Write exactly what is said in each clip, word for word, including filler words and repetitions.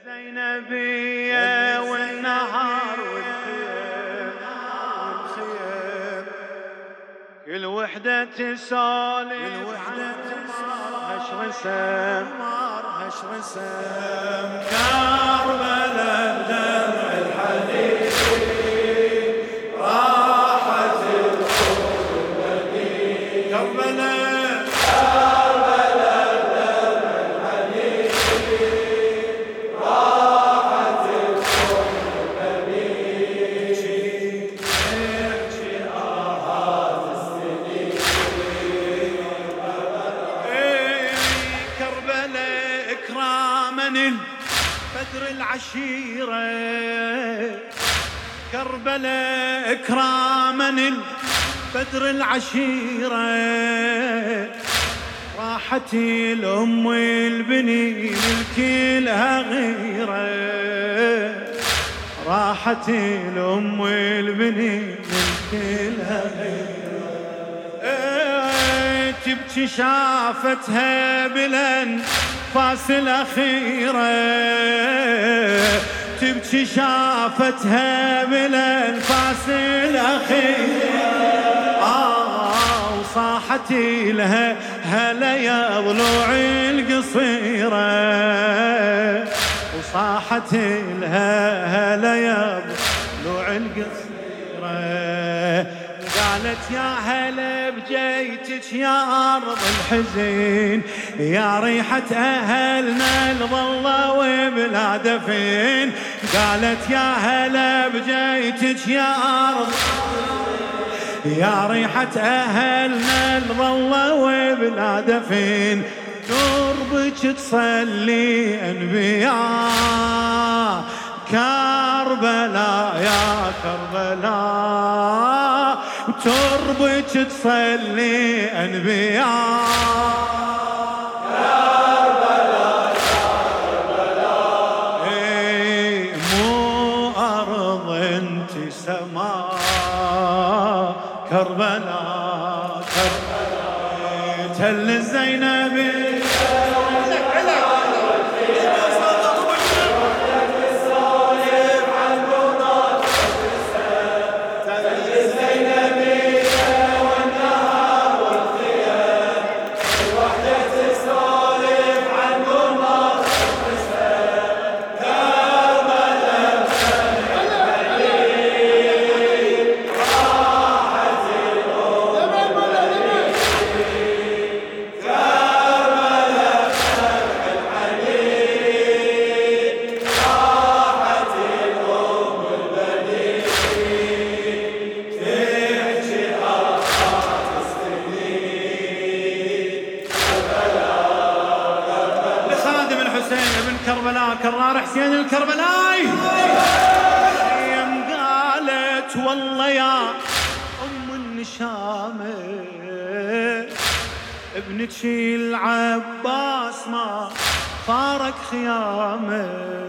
الزينبية والنهار والخيم كل وحدة تسولف هش رسم هش رسم كربلاء دمع الحديد راحت القلوب المدين كربلاء بدر العشيرة كربلاء إكراما بدر العشيرة راحت الأم والبنين الكلها غيرة راحت الأم والبنين الكلها غيرة تبكي شافتها بالأنفاس الأخيرة تبكي شافتها بالأنفاس الأخيرة آه وصاحت لها هلا يا ضلوع القصيرة وصاحت لها هلا يا ضلوع القصيرة قالت يا هلا بجيتك يا أرض الحزين يا ريحة أهلنا الظلة وبلا دفين قالت يا هلا بجيتك يا أرض يا ريحة أهلنا الظلة وبلا دفين دربك تصلي أنبياء كربلاء يا كربلاء تربك تصلي أنبياء كربلاء يا كربلاء اي مو أرض انت سماء كربلاء كربلاء تل الزينبي كربلاء كرار حسين الكربلاي يم قالت والله يا أم النشامة ابنك العباس ما فارق خيامه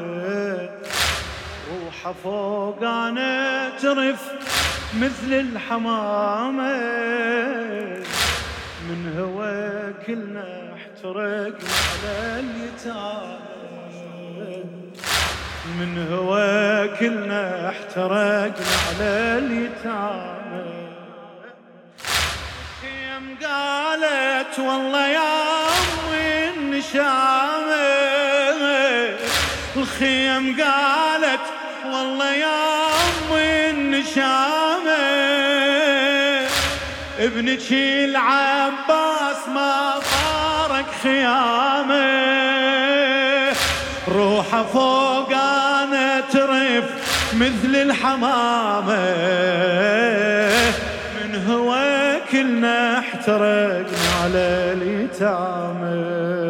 روحه فوق أنا ترف مثل الحمامة من هو كلنا احترقنا على اليتامى من هو كلنا احترقنا على اليتامى خيم قالت والله يا أم النشامة الخيم قالت والله يا أم النشامة ابنك العباس ما فارق خيامه روحه فوق أنا ترف مثل الحمامة من هو كلنا احترقنا على اليتامى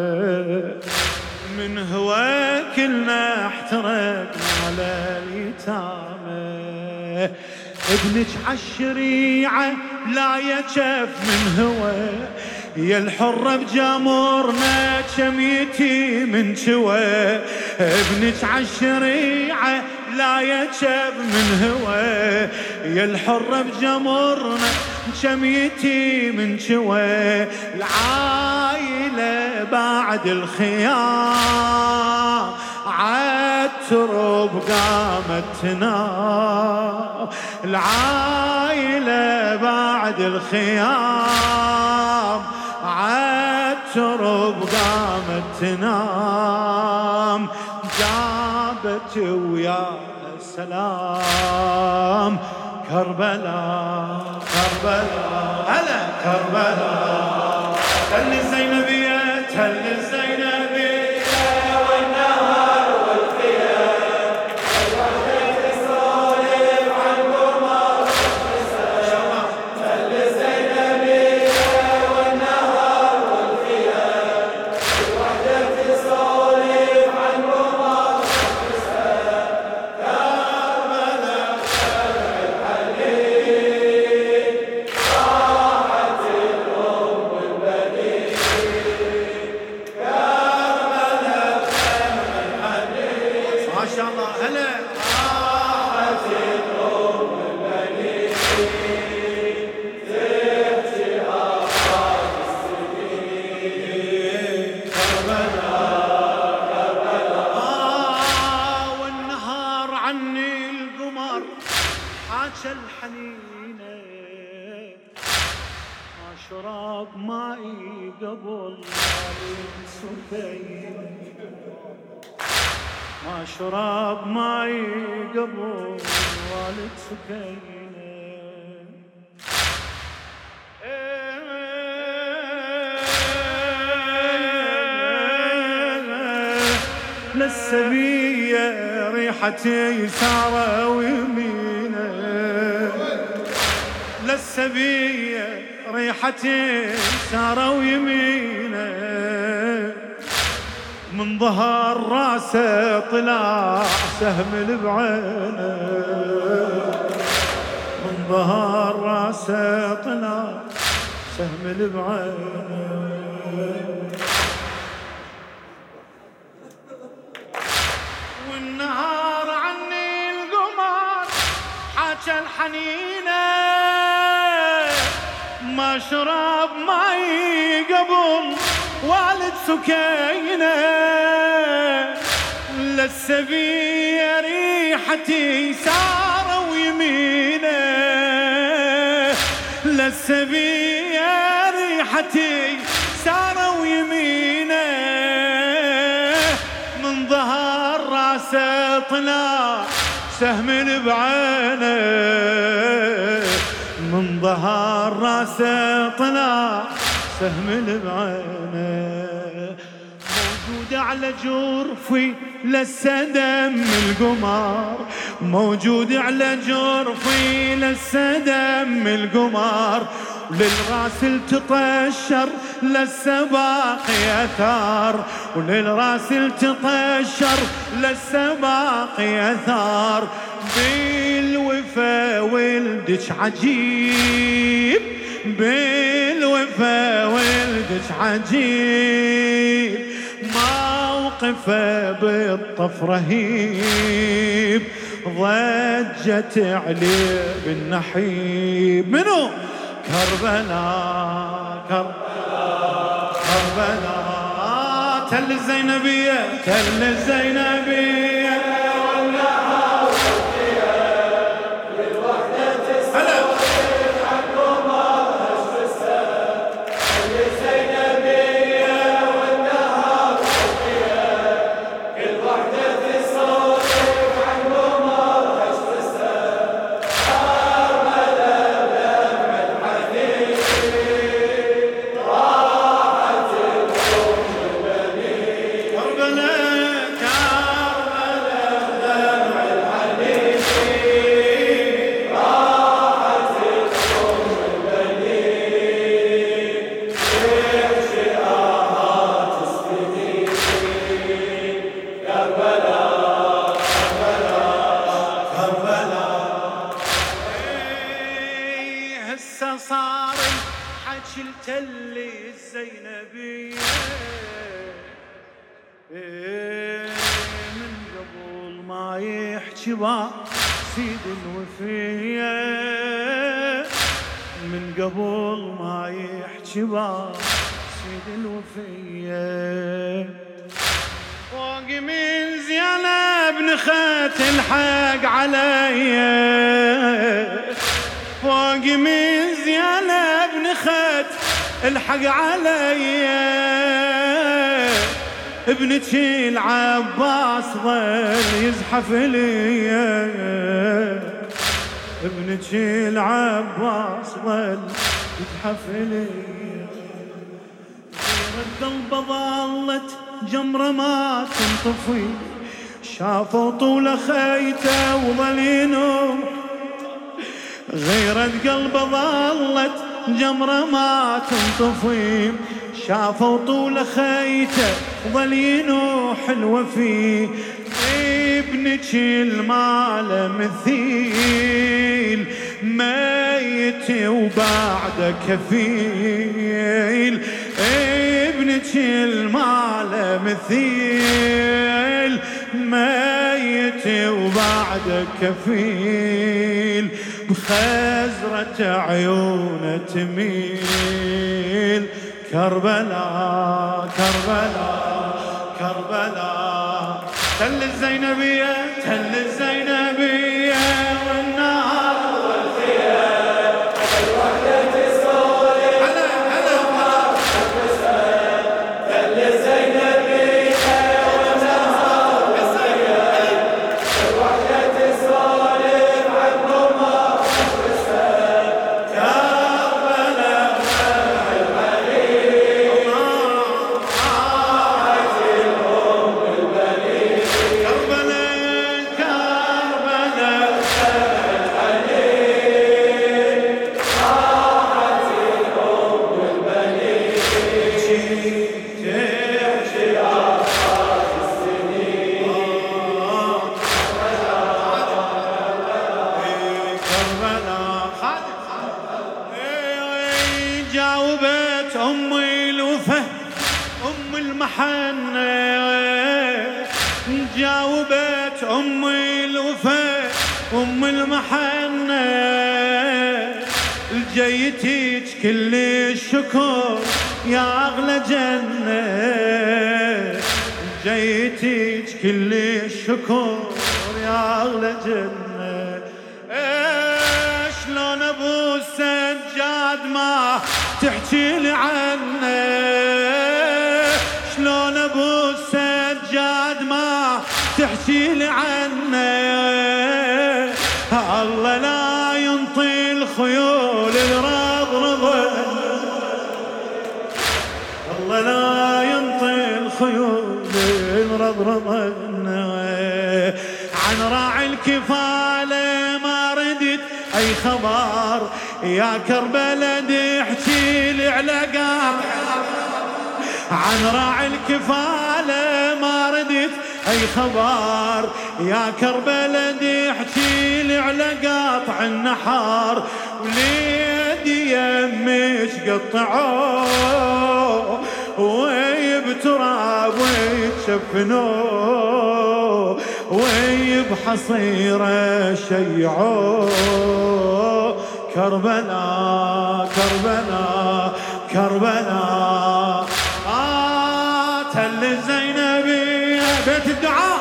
من هو كلنا احترقنا على اليتامى ابنك عالشريعة لا يجف من هو يا الحرة بجمرنا كم يتيم انشوى ابنك عالشريعة لا يجف من هو يا الحرة بجمرنا كم يتيم انشوى العائلة بعد الخيام عالترب قامت تنام، العايلة بعد الخيام عالترب قامت تنام، جابت ويا السلام كربلاء كربلاء هلا كربلاء. تل الزينبية تل الزينبية والنهر والخيام، الوحدة تسولف عن قمر الحسام. تل الزينبية والنهر والخيام، الوحدة تسولف عن قمر الحسام. كربلاء شمع الحليب راحت الأم والبنين. كربلاء شمع الحليب ما شاء الله هلا راحت الأم والبنين. تحكي آخر السنين كربلاء كربلاء. آه والنهار عني القمر حاجة الحنينة، ما شرب ماي قبل والد سكينة، ما شرب ماي قبل والد سكينة. للسبية ريحتي سارة ويمينة، للسبية ريحتي سارة ويمينة، من ظهر راسه طلع سهم البعينه، من ظهر راسه طلع سهم البعينه. والنهار عني القمر حاجة الحنينة، ما شرب ماي قبل والد سكينة، للسبية ريحتي سارة ويمينة، للسبية ريحتي سارة ويمينة، من ظهر راسه طلع سهم بعينه، من ظهر راسه طلع سهم بعينه. موجود على جرفي لسه دم القمر، موجود على جرفي لسه دم القمر، وللراس التطشر لسه باقي اثار، وللراس التطشر لسه باقي اثار. بالوفا ولدك عجيب، بالوفا ولدك عجيب، موقفه بالطف رهيب، ضجت عليه بالنحيب. منو؟ كربلاء كربلاء كربلاء. تل الزينبية تل الزينبية والنهار والخيام، للوحدة تسولف عن قمر الحسام. تل الزينبية والنهار والخيام، للوحدة تسولف عن قمر الحسام. كربلاء دمع الحنين راحت الأم والبنين. كربلاء كربلاء دمع الحنين راحت الأم والبنين. تحكي آهات السنين كربلاء كربلاء كربلاء. إيه هسه صار الحكي التلي الزينبية، إيه من قبل ما يحكي با سيد الوفية، من قبل ما يحكي با سيد الوفية. فوق من زينب نخت الحق عليا، فوق من زينب نخت الحق عليا، ابنك العباس ظل يزحف ليا، ابنك العباس ظل يزحف ليا. القلب ظلت جمرة ما تنطفي، شافوا طول خيته وظل ينوم، غيرة قلب ظلت جمرة ما تنطفي، شافوا طول خيته وظل ينوح الوفي. ابنك المال مثيل ميت وبعد كفيل، ابنك المال مثيل ميت وبعد كفيل، بخزرة عيونه تميل. كربلاء كربلاء كربلاء، تل الزينبية تل الزينبية والنار والثياب، الوحدة تصولي هلا هلا تل الزينبية والنار والثياب، الوحدة تصولي عن قمر والساب. كربلاء جاوبت أمي الوفا أم المحنة، جاوبت أمي الوفا أم المحنة، لجيتك كل الشكر يا أغلى جنة، لجيتك كل الشكر يا أغلى جنة. شلون ابو السجاد ما تحكي لي عنه، شلون ابو السجاد ما تحكي لي عنه، الله لا ينطي الخيول الرضرضة، الله لا ينطي الخيول الرضرضة. عن راعي الكفالة ما ردت اي خبر، يا كربلاء احكي لي على قار. عن راعي الكفالة ما ردت اي خبر، يا كربلاء احكي لي على قاطع النحار، وليدي يمش قطعوه ويبتراب ويتشفنوه، ويبحصيره شيعوه. كربلاء كربلاء كربلاء، آه تل الزينبية بيت الدعاء.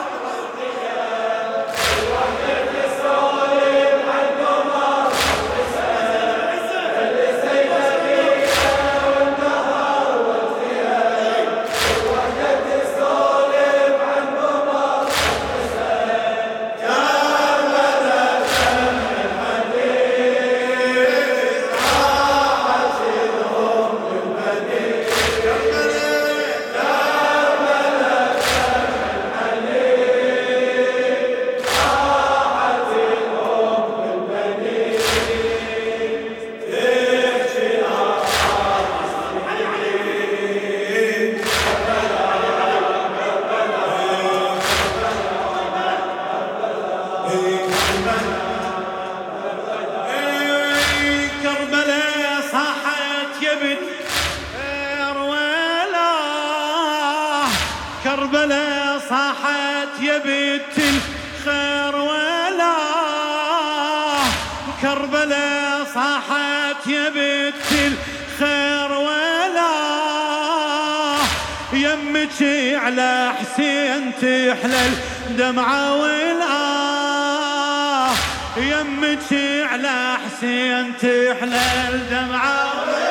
كربلاء صاحت يبت رويلا، كربلاء صاحت يبت الخير ولا، كربلاء صاحت يبت الخير ولا، يم يمك على حسين تحلى الدمعة والآه، يمك على حسين تحلى الدمعة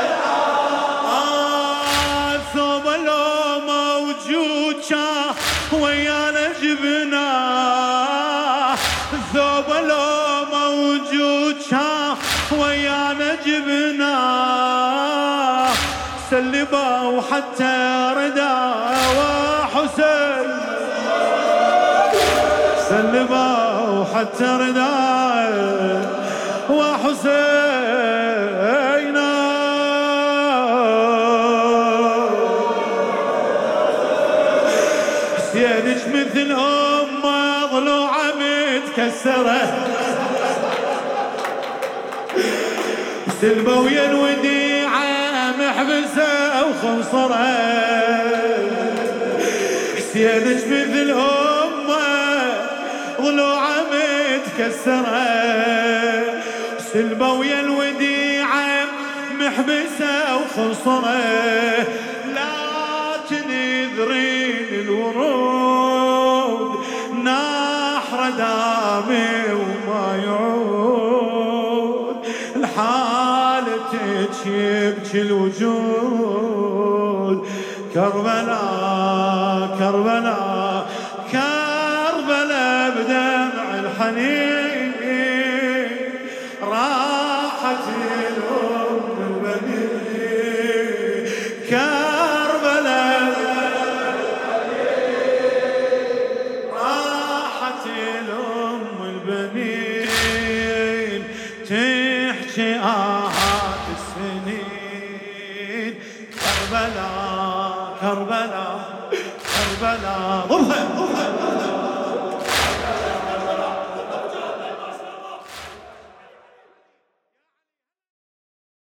والآه، ثوب لو موجود شاه ويانا جبناه، ثوب لو موجود شاه ويانا جبناه، سلبا وحتى رداء وحسين، سلبا وحتى رداء وحسين، حسينك مثل أمه ضلوعه متكسره، سلبا ويا الوديعه محبسه وخنصره، حسينك مثل امه ضلوعه متكسره، سلبا ويا الوديعه محبسه وخنصره، لكن يذرين الورود نحر دامي وما يعود، حالتك يبكي الوجود، كربلاء كربلاء كربلاء بدمع الحنين، راحت الأم البنين، كربلاء راحت الأم البنين، تحكي آهات السنين، كربلاء كربلاء كربلاء ضبها ضبها